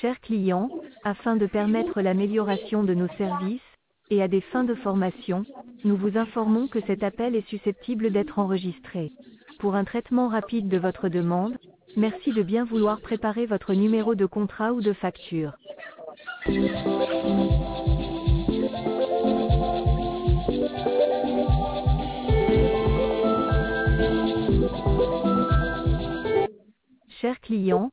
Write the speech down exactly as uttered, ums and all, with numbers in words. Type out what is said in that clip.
Chers clients, afin de permettre l'amélioration de nos services, et à des fins de formation, nous vous informons que cet appel est susceptible d'être enregistré. Pour un traitement rapide de votre demande, merci de bien vouloir préparer votre numéro de contrat ou de facture. Chers clients,